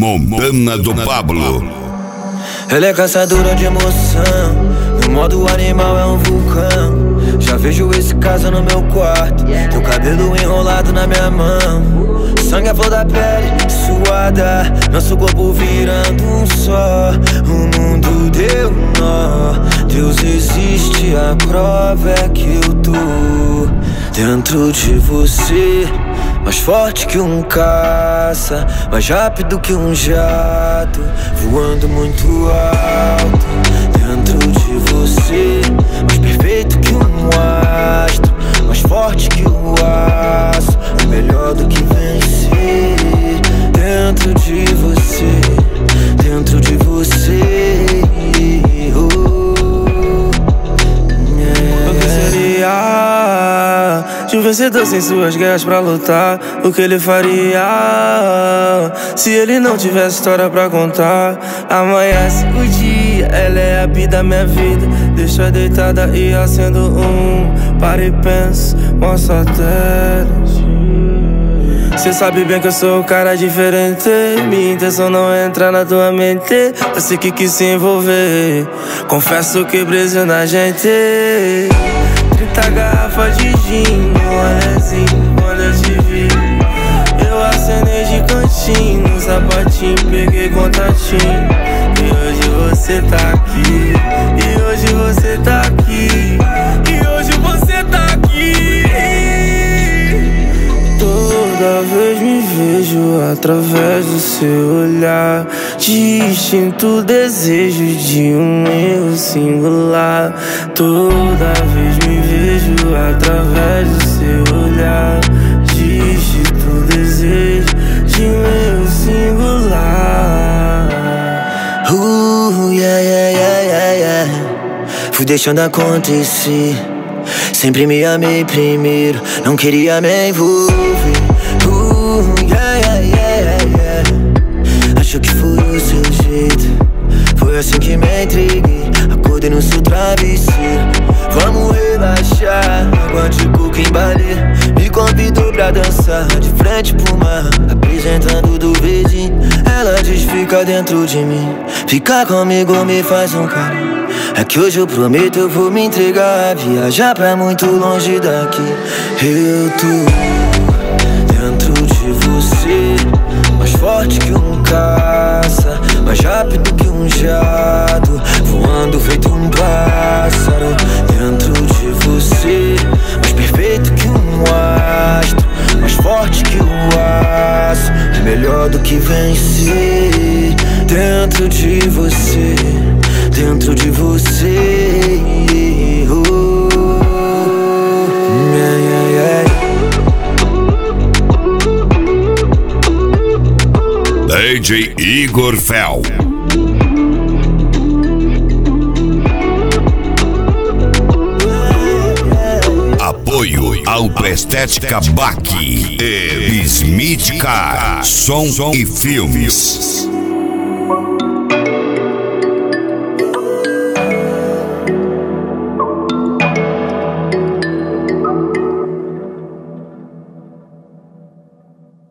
Montana do Pablo. Ela é caçadora de emoção, no modo animal é um vulcão. Já vejo esse caso no meu quarto, teu cabelo enrolado na minha mão. Sangue à flor da pele, suada, nosso corpo virando um só. O mundo deu nó, Deus existe, a prova é que eu tô dentro de você. Mais forte que um caça, mais rápido que um jato, voando muito alto. Dentro de você, mais perfeito que um astro, mais forte que o aço, melhor do que vencer. Dentro de você, dentro de você. O que seria de um vencedor sem suas guerras pra lutar? O que ele faria se ele não tivesse história pra contar? Amanhece o dia, ela é a vida da minha vida. Deixa deitada e acendo para e penso, mostra até. Cê sabe bem que eu sou um cara diferente. Minha intenção não é entrar na tua mente. Eu sei que quis se envolver, confesso que brilho na gente. 30 garrafas de gin, olha assim, quando eu te vi eu acenei de cantinho, no sapatinho, peguei contatinho. E hoje você tá aqui, e hoje você tá aqui, e hoje você tá aqui. Toda vez me vejo através do seu olhar, distinto desejo de um eu singular. Toda vez me vejo através do seu olhar, distinto desejo de um eu singular. Yeah, yeah, yeah, yeah, yeah. Fui deixando acontecer, sempre me amei primeiro, não queria me envolver. Yeah, yeah, yeah, yeah. Acho que foi o seu jeito, foi assim que me entreguei. Acordei no seu travesseiro, vamos relaxar. Água de coco em balé, me convidou pra dançar de frente pro mar, apresentando do verdinho. Ela diz fica dentro de mim, ficar comigo me faz um carinho. É que hoje eu prometo eu vou me entregar, viajar pra muito longe daqui. Eu tô dentro de você, mais forte que um caça, mais rápido que um jato, voando feito um pássaro. Dentro de você, mais perfeito que um astro, mais forte que o aço, melhor do que vencer. Dentro de você, dentro de você. Yeah, yeah, yeah. DJ Igor Fel. Apoio Autoestética Baque e Smith Car, som e filmes.